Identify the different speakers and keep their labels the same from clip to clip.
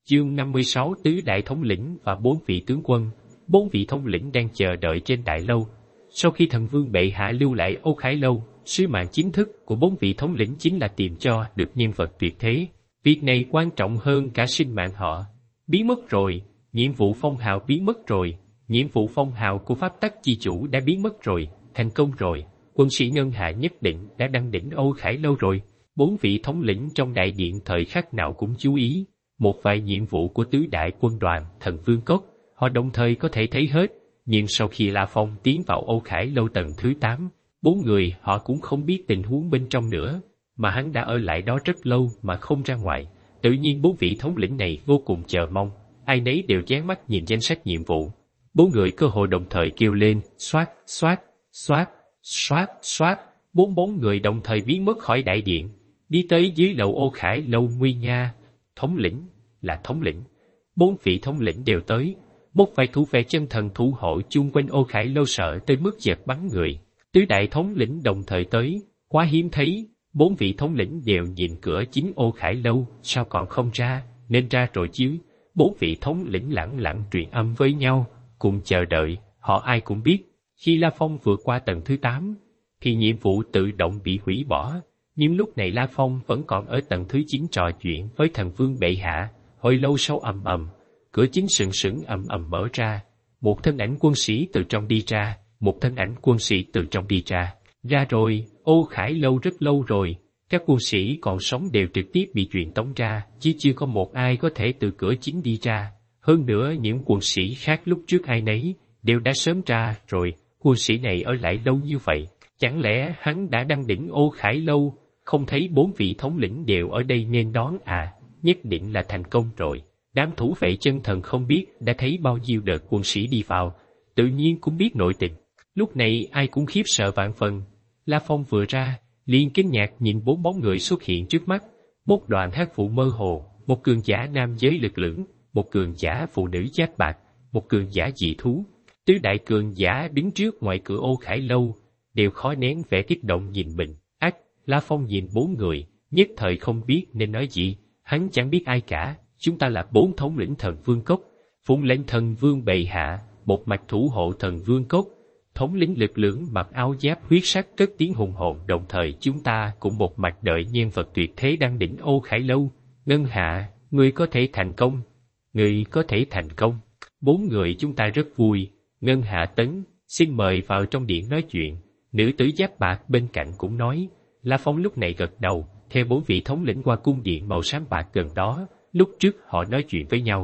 Speaker 1: Chương 56 Tứ đại thống lĩnh và 4 vị tướng quân. 4 vị thống lĩnh đang chờ đợi trên đại lâu. Sau khi thần vương bệ hạ lưu lại Ô Khải Lâu, sứ mạng chính thức của 4 vị thống lĩnh chính là tìm cho được nhân vật tuyệt thế. Việc này quan trọng hơn cả sinh mạng họ. Biến mất rồi, nhiệm vụ phong hào biến mất rồi, nhiệm vụ phong hào của pháp tắc chi chủ đã biến mất rồi, thành công rồi. Quân sĩ Ngân Hạ nhất định đã đăng đỉnh Ô Khải Lâu rồi. 4 vị thống lĩnh trong đại điện thời khắc nào cũng chú ý một vài nhiệm vụ của tứ đại quân đoàn Thần Vương Cốc. Họ đồng thời có thể thấy hết, nhưng sau khi La Phong tiến vào Ô Khải Lâu tầng thứ 8, 4 người họ cũng không biết tình huống bên trong nữa, mà hắn đã ở lại đó rất lâu mà không ra ngoài. Tự nhiên 4 vị thống lĩnh này vô cùng chờ mong, ai nấy đều dán mắt nhìn danh sách nhiệm vụ. 4 người cơ hội đồng thời kêu lên, xoát, xoát, xoát, xoát, xoát. 4 người đồng thời biến mất khỏi đại điện, đi tới dưới lầu Ô Khải Lâu. Nguy nha, thống lĩnh, là thống lĩnh. 4 vị thống lĩnh đều tới. Một vài thủ vệ chân thần thủ hộ chung quanh Ô Khải Lâu sợ tới mức giật bắn người. Tứ đại thống lĩnh đồng thời tới, quá hiếm thấy. 4 vị thống lĩnh đều nhìn cửa chính Ô Khải Lâu, sao còn không ra, nên ra rồi chứ. 4 vị thống lĩnh lẳng lặng truyền âm với nhau, cùng chờ đợi. Họ ai cũng biết, khi La Phong vượt qua tầng thứ 8, thì nhiệm vụ tự động bị hủy bỏ. Nhưng lúc này La Phong vẫn còn ở tầng thứ 9 trò chuyện với thần vương bệ hạ. Hồi lâu sau ầm ầm, cửa chính sừng sững ầm ầm mở ra. Một thân ảnh quân sĩ từ trong đi ra, một thân ảnh quân sĩ từ trong đi ra. Ra rồi, Ô Khải Lâu rất lâu rồi. Các quân sĩ còn sống đều trực tiếp bị truyền tống ra, chứ chưa có một ai có thể từ cửa chính đi ra. Hơn nữa những quân sĩ khác lúc trước ai nấy đều đã sớm ra rồi. Quân sĩ này ở lại lâu như vậy, chẳng lẽ hắn đã đăng đỉnh Ô Khải Lâu? Không thấy 4 vị thống lĩnh đều ở đây nên đón à? Nhất định là thành công rồi. Đám thủ vệ chân thần không biết đã thấy bao nhiêu đợt quân sĩ đi vào, tự nhiên cũng biết nội tình. Lúc này ai cũng khiếp sợ vạn phần. La Phong vừa ra, liền kinh ngạc nhìn 4 bóng người xuất hiện trước mắt. Một đoàn hắc vụ mơ hồ, một cường giả nam giới lực lưỡng, một cường giả phụ nữ giáp bạc, một cường giả dị thú. Tứ đại cường giả đứng trước ngoài cửa Ô Khải Lâu, đều khó nén vẻ kích động nhìn mình. La Phong nhìn 4 người, nhất thời không biết nên nói gì. Hắn chẳng biết ai cả. Chúng ta là 4 thống lĩnh Thần Vương Cốc, phụng lệnh thần vương bệ hạ, một mặt thủ hộ Thần Vương Cốc. Thống lĩnh lực lưỡng mặc áo giáp huyết sắc cất tiếng hùng hồn, đồng thời chúng ta cũng một mặt đợi nhân vật tuyệt thế đăng đỉnh Ô Khải Lâu. Ngân Hạ, ngươi có thể thành công. Ngươi có thể thành công. 4 người chúng ta rất vui. Ngân Hạ Tấn, xin mời vào trong điện nói chuyện. Nữ tử giáp bạc bên cạnh cũng nói. La Phong lúc này gật đầu, theo 4 vị thống lĩnh qua cung điện màu xám bạc gần đó. Lúc trước họ nói chuyện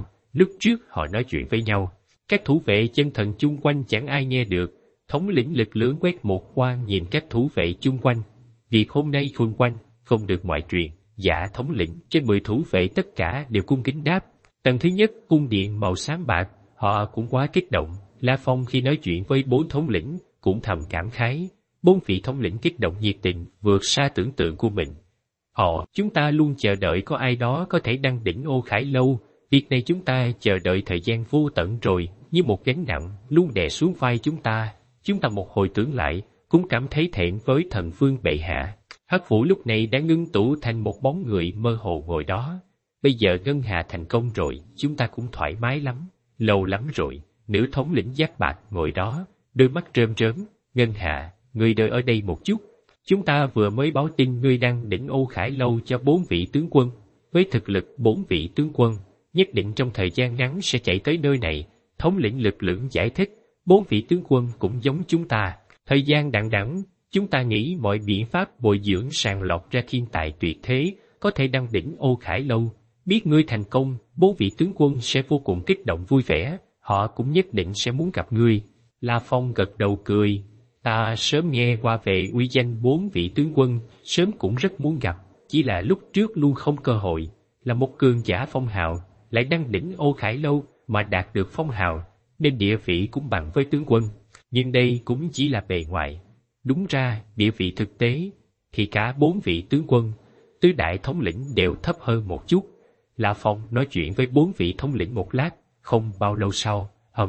Speaker 1: với nhau. Các thủ vệ chân thần chung quanh chẳng ai nghe được. Thống lĩnh lực lưỡng quét một qua nhìn các thủ vệ chung quanh. Việc hôm nay xung quanh không được ngoại truyền. Dạ thống lĩnh. Trên 10 thủ vệ tất cả đều cung kính đáp. Tầng thứ nhất cung điện màu xám bạc, họ cũng quá kích động. La Phong khi nói chuyện với 4 thống lĩnh cũng thầm cảm khái. 4 vị thống lĩnh kích động nhiệt tình vượt xa tưởng tượng của mình. Chúng ta luôn chờ đợi có ai đó có thể đăng đỉnh Ô Khải Lâu. Việc này chúng ta chờ đợi thời gian vô tận rồi, như một gánh nặng luôn đè xuống vai chúng ta. Chúng ta một hồi tưởng lại, cũng cảm thấy thẹn với thần vương bệ hạ. Hắc vũ lúc này đã ngưng tụ thành một bóng người mơ hồ ngồi đó. Bây giờ Ngân Hạ thành công rồi, chúng ta cũng thoải mái lắm. Lâu lắm rồi, nữ thống lĩnh giáp bạc ngồi đó, đôi mắt rơm rớm. Ngân Hạ, ngươi đợi ở đây một chút. Chúng ta vừa mới báo tin ngươi đang đỉnh Ô Khải Lâu cho 4 vị tướng quân. Với thực lực 4 vị tướng quân, nhất định trong thời gian ngắn sẽ chạy tới nơi này. Thống lĩnh lực lưỡng giải thích, 4 vị tướng quân cũng giống chúng ta. Thời gian đằng đẵng, chúng ta nghĩ mọi biện pháp bồi dưỡng sàng lọc ra thiên tài tuyệt thế, có thể đăng đỉnh Ô Khải Lâu. Biết ngươi thành công, 4 vị tướng quân sẽ vô cùng kích động vui vẻ. Họ cũng nhất định sẽ muốn gặp ngươi. La Phong gật đầu cười. Ta sớm nghe qua về uy danh 4 vị tướng quân, sớm cũng rất muốn gặp, chỉ là lúc trước luôn không cơ hội. Là một cường giả phong hào, lại đăng đỉnh Ô Khải Lâu mà đạt được phong hào, nên địa vị cũng bằng với tướng quân. Nhưng đây cũng chỉ là bề ngoài. Đúng ra, địa vị thực tế, thì cả 4 vị tướng quân, tứ đại thống lĩnh đều thấp hơn một chút. La Phong nói chuyện với 4 vị thống lĩnh một lát, không bao lâu sau,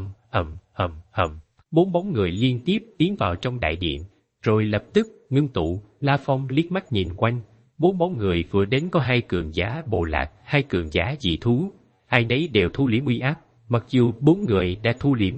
Speaker 1: 4 bóng người liên tiếp tiến vào trong đại điện, rồi lập tức ngưng tụ. La Phong liếc mắt nhìn quanh, 4 bóng người vừa đến có 2 cường giả bộ lạc, 2 cường giả dị thú. ai nấy đều thu liễm uy áp, mặc dù bốn người đã thu liễm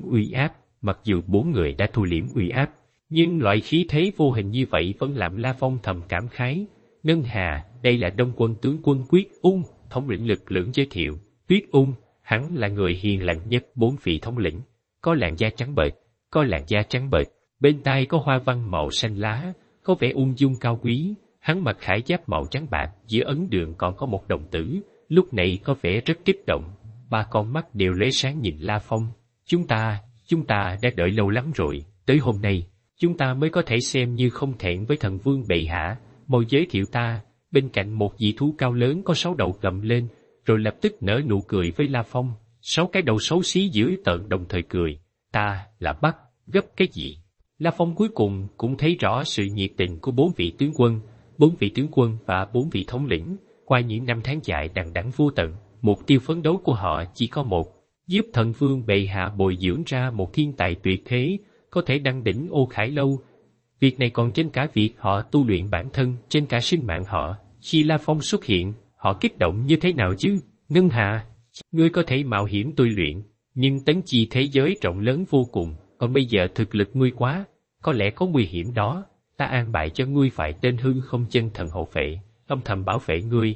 Speaker 1: uy áp, nhưng loại khí thế vô hình như vậy vẫn làm La Phong thầm cảm khái. Ngân Hà, đây là Đông Quân tướng quân Quyết Ung, thống lĩnh lực lượng giới thiệu. Quyết Ung, hắn là người hiền lành nhất bốn vị thống lĩnh, có làn da trắng bệch, bên tai có hoa văn màu xanh lá, có vẻ ung dung cao quý. Hắn mặc khải giáp màu trắng bạc, giữa ấn đường còn có một đồng tử, lúc này có vẻ rất kích động. Ba con mắt đều lóe sáng nhìn La Phong. Chúng ta đã đợi lâu lắm rồi, tới hôm nay, chúng ta mới có thể xem như không thẹn với thần vương bệ hạ. Mau giới thiệu ta. Bên cạnh một dị thú cao lớn có 6 đầu gầm lên, rồi lập tức nở nụ cười với La Phong. 6 cái đầu xấu xí dữ tợn đồng thời cười. Ta là Bắc, gấp cái gì? La Phong cuối cùng cũng thấy rõ sự nhiệt tình của 4 vị tướng quân và 4 vị thống lĩnh. Qua những năm tháng dài đằng đẵng vô tận, mục tiêu phấn đấu của họ chỉ có một: giúp thần vương bệ hạ bồi dưỡng ra một thiên tài tuyệt thế, có thể đăng đỉnh Ô Khải Lâu. Việc này còn trên cả việc họ tu luyện bản thân, trên cả sinh mạng họ. Khi La Phong xuất hiện, họ kích động như thế nào chứ? Ngân Hà, ngươi có thể mạo hiểm tôi luyện, nhưng Tấn Chi thế giới rộng lớn vô cùng, còn bây giờ thực lực ngươi quá, có lẽ có nguy hiểm đó. Ta an bài cho ngươi phải tên hư không chân thần hộ vệ, âm thầm bảo vệ ngươi.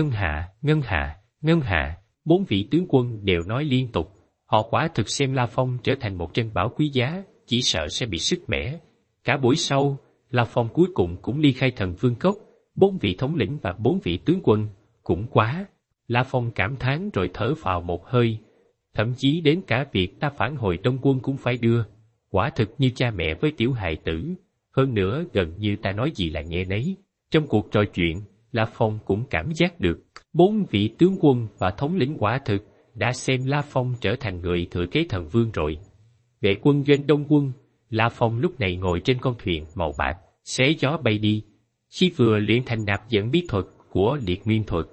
Speaker 1: Ngân Hà. 4 vị tướng quân đều nói liên tục. Họ quả thực xem La Phong trở thành một trân bảo quý giá, chỉ sợ sẽ bị sứt mẻ. Cả buổi sau, La Phong cuối cùng cũng ly khai Thần Vương Cốc. 4 vị thống lĩnh và 4 vị tướng quân, cũng quá. La Phong cảm thán rồi thở phào một hơi. Thậm chí đến cả việc ta phản hồi Đông Quân cũng phải đưa. Quả thực như cha mẹ với tiểu hài tử. Hơn nữa gần như ta nói gì là nghe nấy. Trong cuộc trò chuyện, La Phong cũng cảm giác được 4 vị tướng quân và thống lĩnh quả thực đã xem La Phong trở thành người thừa kế thần vương rồi. Vệ quân doanh Đông Quân, La Phong lúc này ngồi trên con thuyền màu bạc, xé gió bay đi. Khi vừa luyện thành nạp dẫn bí thuật của liệt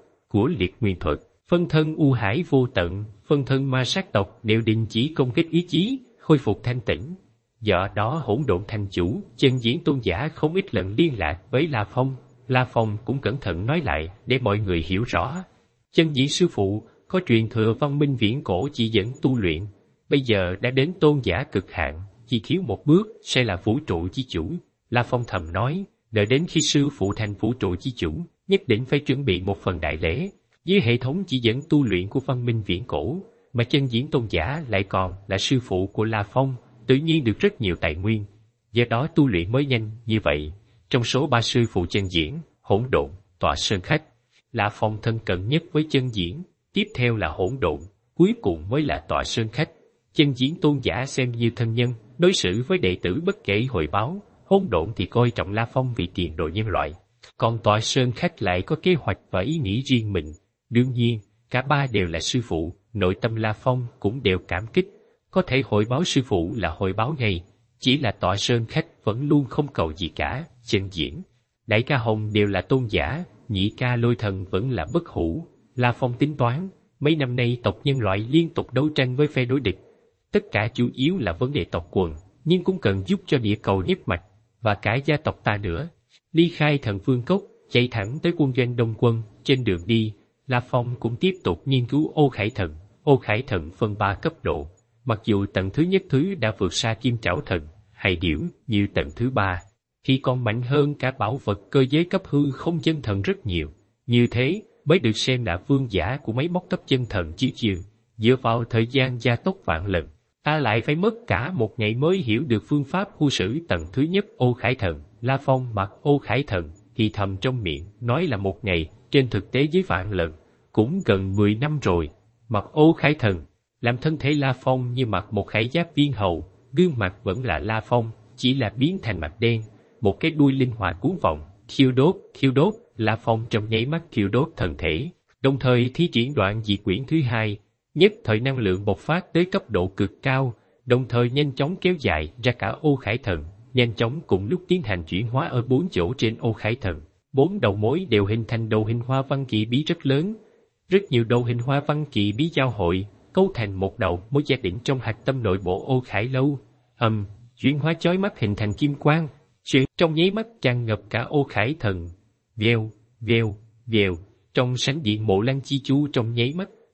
Speaker 1: nguyên thuật, phân thân u hải vô tận, phân thân ma sát tộc đều đình chỉ công kích ý chí, khôi phục thanh tĩnh. Do đó hỗn độn thành chủ, chân diễn tôn giả không ít lần liên lạc với La Phong. La Phong cũng cẩn thận nói lại để mọi người hiểu rõ. Chân diễn sư phụ có truyền thừa văn minh viễn cổ chỉ dẫn tu luyện, bây giờ đã đến tôn giả cực hạn, chỉ thiếu một bước sẽ là vũ trụ chi chủ. La Phong thầm nói, đợi đến khi sư phụ thành vũ trụ chi chủ, nhất định phải chuẩn bị một phần đại lễ. Với hệ thống chỉ dẫn tu luyện của văn minh viễn cổ, mà chân diễn tôn giả lại còn là sư phụ của La Phong, tự nhiên được rất nhiều tài nguyên. Do đó tu luyện mới nhanh như vậy. Trong số 3 sư phụ chân diễn, hỗn độn, tọa sơn khách, La Phong thân cận nhất với chân diễn, tiếp theo là hỗn độn, cuối cùng mới là tọa sơn khách. Chân diễn tôn giả xem như thân nhân, đối xử với đệ tử bất kể hồi báo. Hỗn độn thì coi trọng La Phong vì tiền đồ nhân loại, còn tọa sơn khách lại có kế hoạch và ý nghĩ riêng mình. Đương nhiên, cả ba đều là sư phụ, nội tâm La Phong cũng đều cảm kích. Có thể hội báo sư phụ là hội báo ngay, chỉ là tọa sơn khách vẫn luôn không cầu gì cả. Chân diễn, đại ca Hồng đều là tôn giả, nhị ca Lôi Thần vẫn là bất hủ. La Phong tính toán, mấy năm nay tộc nhân loại liên tục đấu tranh với phe đối địch. Tất cả chủ yếu là vấn đề tộc quần, nhưng cũng cần giúp cho địa cầu nhất mạch, và cả gia tộc ta nữa. Ly khai Thần Vương Cốc, chạy thẳng tới quân doanh Đông Quân. Trên đường đi, La Phong cũng tiếp tục nghiên cứu Ô Khải Thần. Ô Khải Thần phân 3 cấp độ, mặc dù tầng thứ nhất thứ đã vượt xa Kim Trảo Thần, hay điểu như tầng thứ 3, thì còn mạnh hơn cả bảo vật cơ giới cấp hư không chân thần rất nhiều. Như thế mới được xem là vương giả của mấy móc cấp chân thần chứ. Dựa vào thời gian gia tốc vạn lần, ta lại phải mất cả một ngày mới hiểu được phương pháp khu xử tầng thứ nhất Ô Khải Thần. La Phong mặc Ô Khải Thần thì thầm trong miệng, nói là một ngày, trên thực tế với vạn lần, cũng gần 10 năm rồi. Mặc Ô Khải Thần, làm thân thể La Phong như mặc một khải giáp viên hầu, gương mặt vẫn là La Phong, chỉ là biến thành mặt đen, một cái đuôi linh hoạt cuốn vòng, thiêu đốt, La Phong trong nháy mắt thiêu đốt thần thể, đồng thời thi triển đoạn dị quyển thứ 2, nhất thời năng lượng bộc phát tới cấp độ cực cao, đồng thời nhanh chóng kéo dài ra cả Ô Khải Thần, nhanh chóng cùng lúc tiến hành chuyển hóa ở 4 chỗ trên Ô Khải Thần. 4 đầu mối đều hình thành đầu hình hoa văn kỳ bí rất lớn, rất nhiều đầu hình hoa văn kỳ bí giao hội, cấu thành một đầu mối gia định trong hạch tâm nội bộ Ô Khải Lâu. Chuyển hóa chói mắt hình thành kim quang, trong nháy mắt tràn ngập cả Ô Khải Thần. Vèo, trong sánh điện Mộ Lăng Chi Chu trong nháy mắt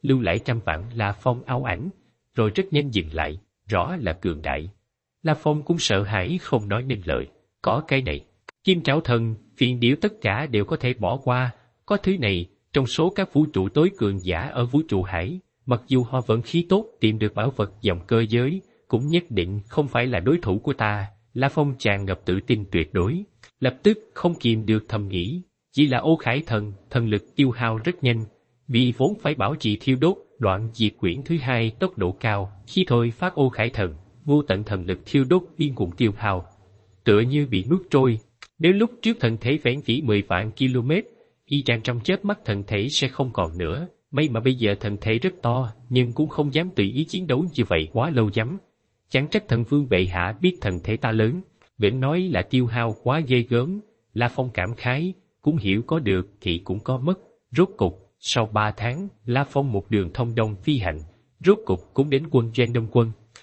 Speaker 1: lưu lại trăm vạn La Phong áo ảnh, rồi rất nhanh dừng lại, rõ là cường đại. La Phong cũng sợ hãi không nói nên lời, có cái này. Kim Trảo Thần, phiền điểu tất cả đều có thể bỏ qua, có thứ này, trong số các vũ trụ tối cường giả ở vũ trụ hải, mặc dù họ vận khí tốt tìm được bảo vật dòng cơ giới, cũng nhất định không phải là đối thủ của ta. La Phong tràn ngập tự tin tuyệt đối, lập tức không kìm được thầm nghĩ, chỉ là Ô Khải Thần, thần lực tiêu hao rất nhanh, vì vốn phải bảo trì thiêu đốt, đoạn diệt quyển thứ hai tốc độ cao, khi thôi phát Ô Khải Thần, vô tận thần lực thiêu đốt điên cuồng tiêu hao, tựa như bị nuốt trôi. Nếu lúc trước thần thể vẹn vỉ 10 vạn km, y chang trong chớp mắt thần thể sẽ không còn nữa. May mà bây giờ thần thể rất to, nhưng cũng không dám tùy ý chiến đấu như vậy quá lâu lắm. Chẳng trách thần vương bệ hạ biết thần thể ta lớn, vẫn nói là tiêu hao quá ghê gớm. La Phong cảm khái, cũng hiểu có được thì cũng có mất. Rốt cục, sau 3 tháng, La Phong một đường thông đông phi hành, rốt cục cũng đến quân Doanh Đông Quân.